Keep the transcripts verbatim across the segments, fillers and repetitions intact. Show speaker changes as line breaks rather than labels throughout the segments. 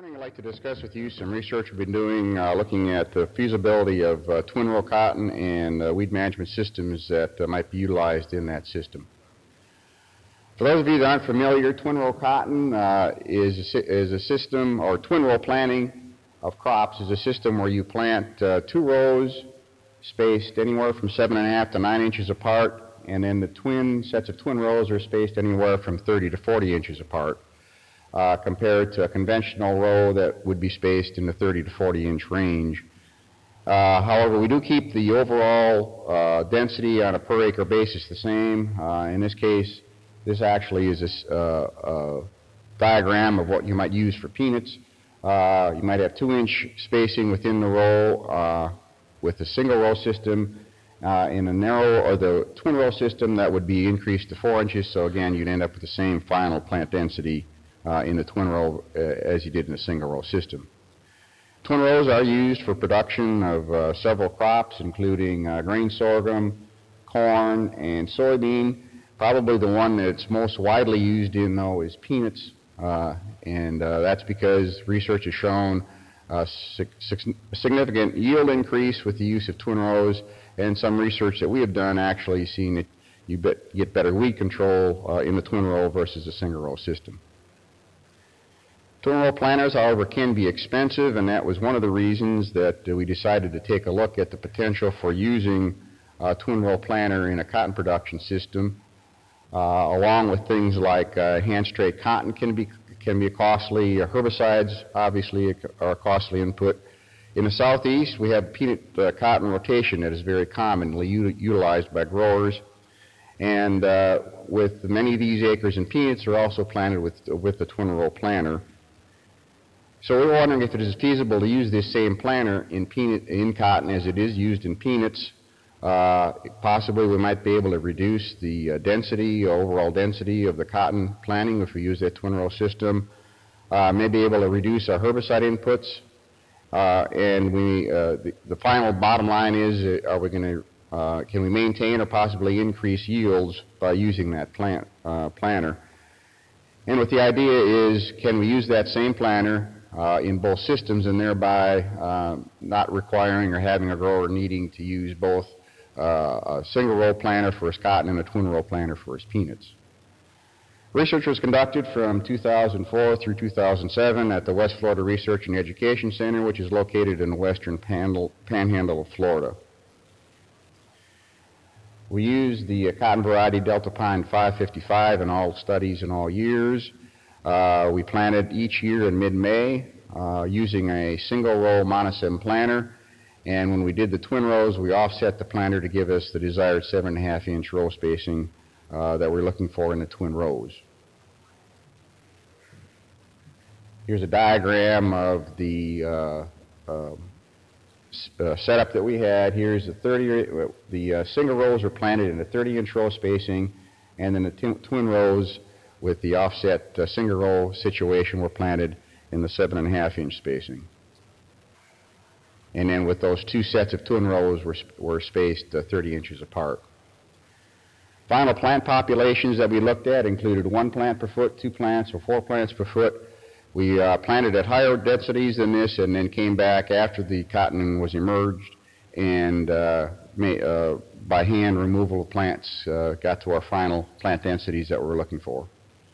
morning, I'd like to discuss with you some research we've been doing uh, looking at the feasibility of uh, twin row cotton and uh, weed management systems that uh, might be utilized in that system. For those of you that aren't familiar, twin row cotton uh, is, a, is a system, or twin row planting of crops is a system where you plant uh, two rows spaced anywhere from seven and a half to nine inches apart, and then the twin sets of twin rows are spaced anywhere from thirty to forty inches apart. Uh, compared to a conventional row that would be spaced in the thirty to forty inch range. Uh, however, we do keep the overall uh, density on a per acre basis the same. Uh, in this case, this actually is a, uh, a diagram of what you might use for peanuts. Uh, you might have two inch spacing within the row uh, with a single row system. Uh, in a narrow or the twin row system, that would be increased to four inches. So again, you'd end up with the same final plant density Uh, in the twin row uh, as you did in a single row system. Twin rows are used for production of uh, several crops, including uh, grain sorghum, corn, and soybean. Probably the one that's most widely used in, though, is peanuts, uh, and uh, that's because research has shown a significant yield increase with the use of twin rows, and some research that we have done actually seen that you get better weed control uh, in the twin row versus a single row system. Twin row planters, however, can be expensive, and that was one of the reasons that uh, we decided to take a look at the potential for using a twin row planter in a cotton production system, uh, along with things like uh, hand straight cotton can be can be costly. Uh, herbicides, obviously, are a costly input. In the southeast, we have peanut uh, cotton rotation that is very commonly utilized by growers, and uh, with many of these acres in peanuts are also planted with with the twin row planter. So we're wondering if it is feasible to use this same planter in peanut in cotton as it is used in peanuts. Uh, possibly we might be able to reduce the uh, density, overall density of the cotton planting if we use that twin row system. Uh, may be able to reduce our herbicide inputs. Uh, and we, uh, the, the final bottom line is, uh, are we going to, uh, can we maintain or possibly increase yields by using that plant uh, planter? And what the idea is, can we use that same planter Uh, in both systems, and thereby uh, not requiring or having a grower needing to use both uh, a single row planter for his cotton and a twin row planter for his peanuts. Research was conducted from two thousand four through two thousand seven at the West Florida Research and Education Center, which is located in the western panhandle, panhandle of Florida. We used the uh, cotton variety Delta Pine five fifty-five in all studies and all years. Uh, we planted each year in mid-May uh, using a single row monosem planter, and when we did the twin rows, we offset the planter to give us the desired seven and a half inch row spacing uh, that we're looking for in the twin rows. Here's a diagram of the uh, uh, uh, setup that we had. Here's the thirty. The uh, single rows were planted in a thirty inch row spacing, and then the twin rows with the offset uh, single row situation were planted in the seven and a half inch spacing. And then with those two sets of twin rows were, were spaced uh, thirty inches apart. Final plant populations that we looked at included one plant per foot, two plants, or four plants per foot. We uh, planted at higher densities than this and then came back after the cotton was emerged and uh, may, uh, by hand removal of plants uh, got to our final plant densities that we're looking for.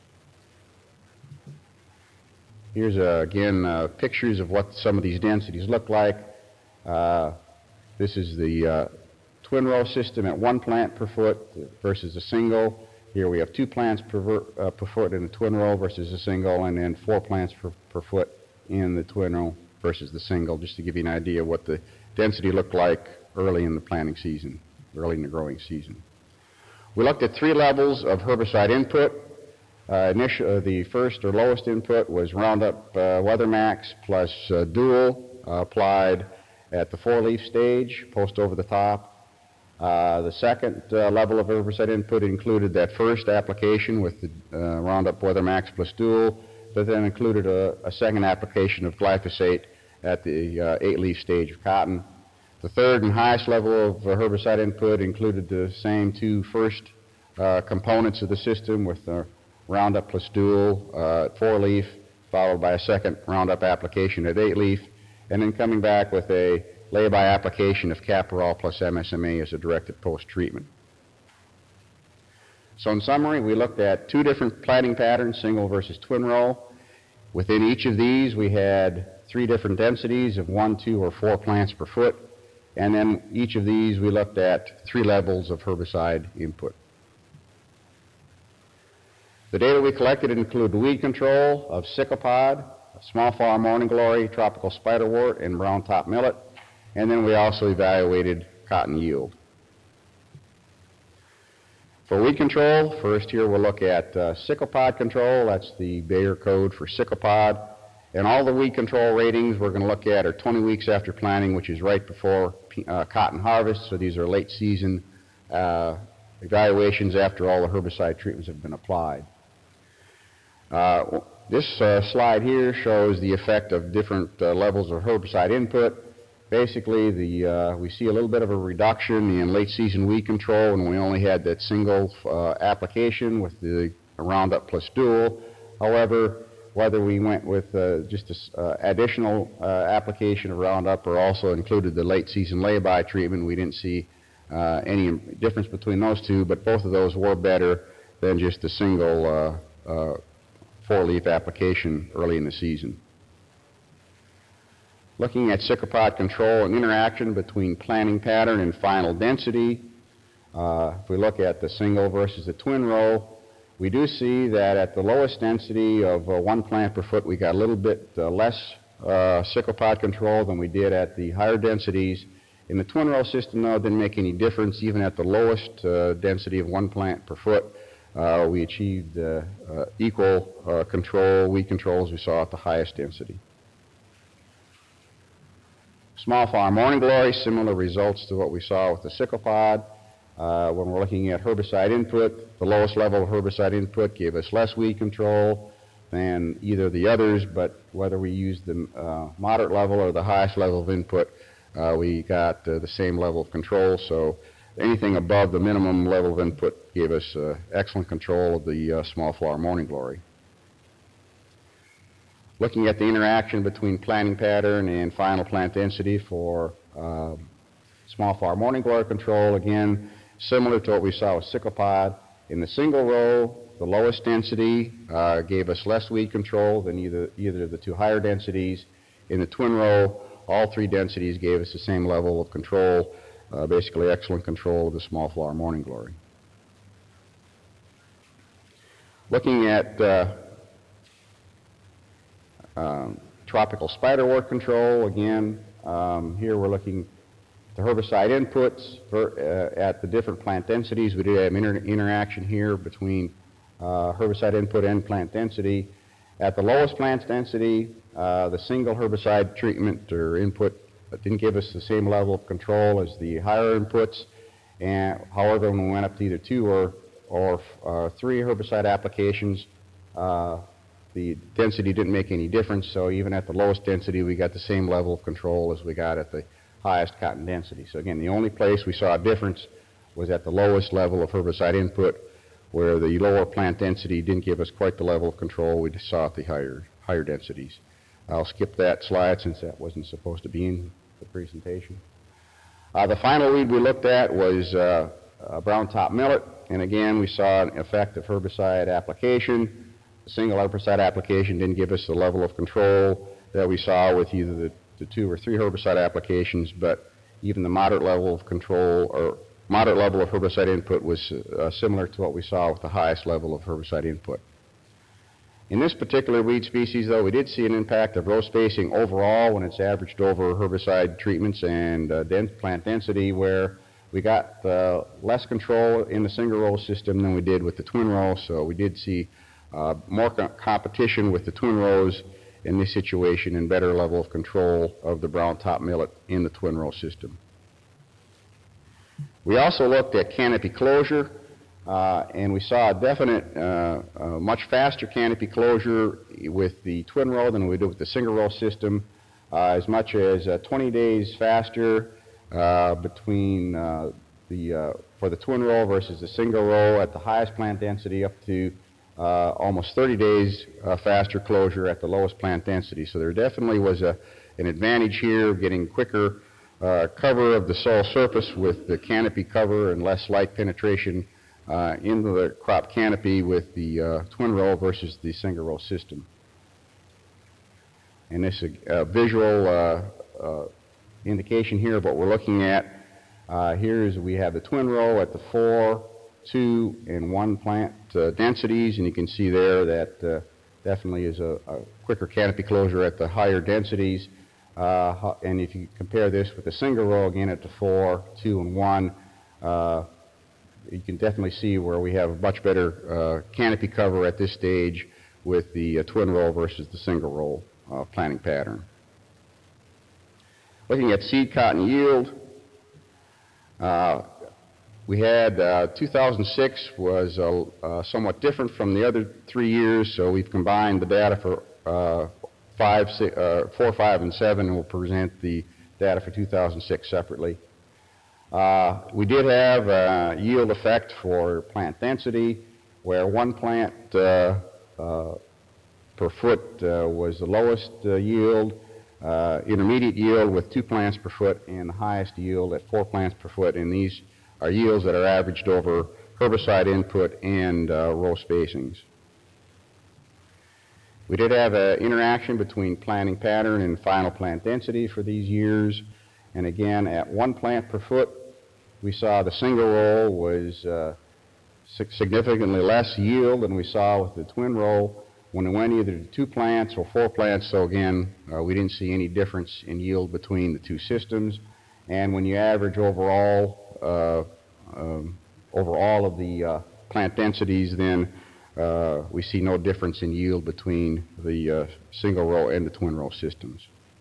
Here's, uh, again, uh, pictures of what some of these densities look like. Uh, this is the uh, twin row system at one plant per foot versus a single. Here we have two plants per, uh, per foot in the twin row versus a single, and then four plants per, per foot in the twin row versus the single, just to give you an idea of what the density looked like early in the planting season, early in the growing season. We looked at three levels of herbicide input. Uh, initial, uh, the first or lowest input was Roundup uh, WeatherMax plus uh, Dual uh, applied at the four-leaf stage, post over the top. Uh, the second uh, level of herbicide input included that first application with the uh, Roundup WeatherMax plus Dual, but then included a, a second application of glyphosate at the uh, eight-leaf stage of cotton. The third and highest level of uh, herbicide input included the same two first uh, components of the system with the Roundup plus Dual uh, four-leaf, followed by a second Roundup application at eight leaf, and then coming back with a lay-by application of Caparol plus M S M A as a directed post-treatment. So in summary, we looked at two different planting patterns, single versus twin row. Within each of these, we had three different densities of one, two, or four plants per foot. And then each of these, we looked at three levels of herbicide input. The data we collected include weed control of Cicopod, small flower morning glory, tropical spiderwort, and brown top millet. And then we also evaluated cotton yield. For weed control, first here we'll look at uh, Cicopod control. That's the Bayer code for Cicopod. And all the weed control ratings we're going to look at are twenty weeks after planting, which is right before uh, cotton harvest. So these are late season uh, evaluations after all the herbicide treatments have been applied. Uh, this uh, slide here shows the effect of different uh, levels of herbicide input. Basically, the, uh, we see a little bit of a reduction in late season weed control, and we only had that single uh, application with the Roundup plus Dual. However, whether we went with uh, just an uh, additional uh, application of Roundup or also included the late season lay-by treatment, we didn't see uh, any difference between those two, but both of those were better than just a single uh, uh, four-leaf application early in the season. Looking at Cicopod control and interaction between planting pattern and final density, uh, if we look at the single versus the twin row, we do see that at the lowest density of uh, one plant per foot, we got a little bit uh, less uh, Cicopod control than we did at the higher densities. In the twin row system, though, it didn't make any difference. Even at the lowest uh, density of one plant per foot, uh, we achieved uh, uh, equal uh, control, weed control, as we saw at the highest density. Small flower morning glory, similar results to what we saw with the Cicopod. Uh, when we're looking at herbicide input, the lowest level of herbicide input gave us less weed control than either of the others, but whether we used the uh, moderate level or the highest level of input, uh, we got uh, the same level of control. So anything above the minimum level of input gave us uh, excellent control of the uh, small flower morning glory. Looking at the interaction between planting pattern and final plant density for uh, small flower morning glory control, again, similar to what we saw with Cicopod. In the single row, the lowest density uh, gave us less weed control than either, either of the two higher densities. In the twin row, all three densities gave us the same level of control, uh, basically excellent control of the small flower morning glory. Looking at uh, Um, tropical spiderwort control, again, um, here we're looking at the herbicide inputs for, uh, at the different plant densities. We did have inter interaction here between uh, herbicide input and plant density. At the lowest plant density, uh, the single herbicide treatment or input didn't give us the same level of control as the higher inputs. And however, when we went up to either two or, or uh, three herbicide applications, uh, the density didn't make any difference, so even at the lowest density, we got the same level of control as we got at the highest cotton density. So again, the only place we saw a difference was at the lowest level of herbicide input, where the lower plant density didn't give us quite the level of control we saw at the higher, higher densities. I'll skip that slide since that wasn't supposed to be in the presentation. Uh, the final weed we looked at was uh, uh, brown top millet, and again, we saw an effect of herbicide application. The single herbicide application didn't give us the level of control that we saw with either the, the two or three herbicide applications, but even the moderate level of control or moderate level of herbicide input was uh, similar to what we saw with the highest level of herbicide input. In this particular weed species, though, we did see an impact of row spacing overall when it's averaged over herbicide treatments and uh, dense plant density, where we got uh, less control in the single row system than we did with the twin row, so we did see Uh, more co competition with the twin rows in this situation and better level of control of the brown top millet in the twin row system. We also looked at canopy closure, uh, and we saw a definite, uh, uh, much faster canopy closure with the twin row than we did with the single row system, uh, as much as uh, twenty days faster uh, between uh, the, uh, for the twin row versus the single row at the highest plant density, up to uh, almost thirty days uh, faster closure at the lowest plant density. So there definitely was a, an advantage here, getting quicker uh, cover of the soil surface with the canopy cover and less light penetration uh, into the crop canopy with the uh, twin row versus the single row system. And this is a, a visual uh, uh, indication here of what we're looking at. Uh, here is we have the twin row at the four, two, and one plant uh, densities, and you can see there that uh, definitely is a, a quicker canopy closure at the higher densities. Uh, and if you compare this with the single row again at the four, two, and one, uh, you can definitely see where we have a much better uh, canopy cover at this stage with the uh, twin row versus the single row uh, planting pattern. Looking at seed cotton yield, uh, we had uh, two thousand six was uh, uh, somewhat different from the other three years, so we've combined the data for uh, five, six, uh, four, five, and seven, and we'll present the data for two thousand six separately. Uh, we did have a yield effect for plant density, where one plant uh, uh, per foot uh, was the lowest uh, yield, uh, intermediate yield with two plants per foot, and the highest yield at four plants per foot. And these are yields that are averaged over herbicide input and uh, row spacings. We did have an interaction between planting pattern and final plant density for these years. And again, at one plant per foot, we saw the single row was uh, significantly less yield than we saw with the twin row when we went either to two plants or four plants. So again, uh, we didn't see any difference in yield between the two systems. And when you average overall, uh, um, over all of the uh, plant densities, then uh, we see no difference in yield between the uh, single row and the twin row systems.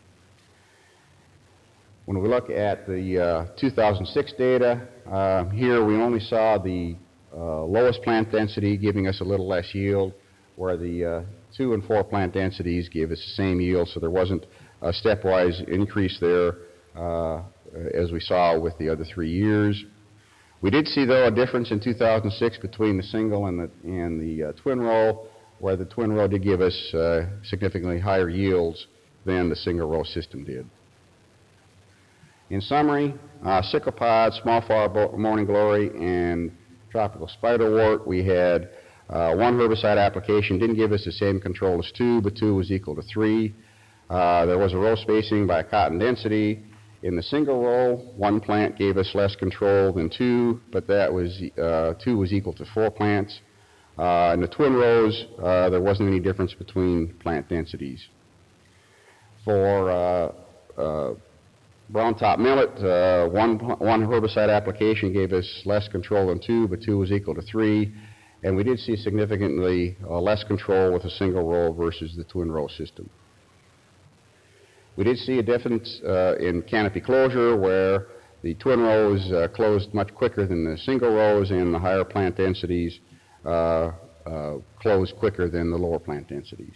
When we look at the uh, two thousand six data, uh, here we only saw the uh, lowest plant density giving us a little less yield, where the uh, two and four plant densities gave us the same yield, so there wasn't a stepwise increase there uh, as we saw with the other three years. We did see, though, a difference in two thousand six between the single and the, and the uh, twin row, where the twin row did give us uh, significantly higher yields than the single row system did. In summary, uh, sickle pod, small flower morning glory, and tropical spiderwort, we had uh, one herbicide application, didn't give us the same control as two, but two was equal to three. Uh, there was a row spacing by cotton density. In the single row, one plant gave us less control than two, but that was uh, two was equal to four plants. Uh, in the twin rows, uh, there wasn't any difference between plant densities. For uh, uh, brown top millet, uh, one, one herbicide application gave us less control than two, but two was equal to three. And we did see significantly uh, less control with a single row versus the twin row system. We did see a difference uh, in canopy closure, where the twin rows uh, closed much quicker than the single rows, and the higher plant densities uh, uh, closed quicker than the lower plant densities.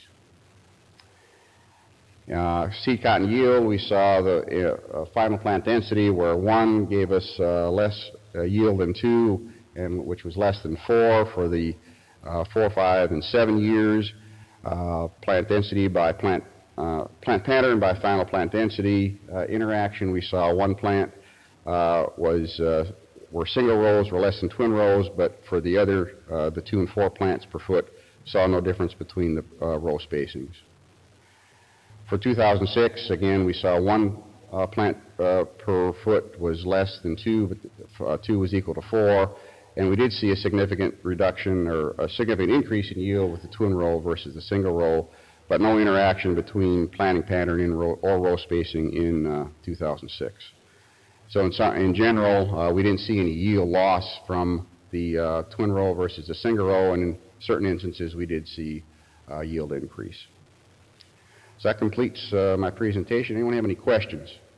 Uh, seed cotton yield, we saw the uh, final plant density where one gave us uh, less uh, yield than two, and which was less than four for the uh, four, five, and seven years. Uh, plant density by plant uh, plant pattern by final plant density uh, interaction, we saw one plant uh, was uh, where single rows were less than twin rows, but for the other, uh, the two and four plants per foot, saw no difference between the uh, row spacings. For two thousand six, again, we saw one uh, plant uh, per foot was less than two, but uh, two was equal to four. And we did see a significant reduction or a significant increase in yield with the twin row versus the single row, but no interaction between planting pattern and row, or row spacing in uh, two thousand six. So in, in general, uh, we didn't see any yield loss from the uh, twin row versus the single row, and in certain instances we did see uh, yield increase. So that completes uh, my presentation. Anyone have any questions?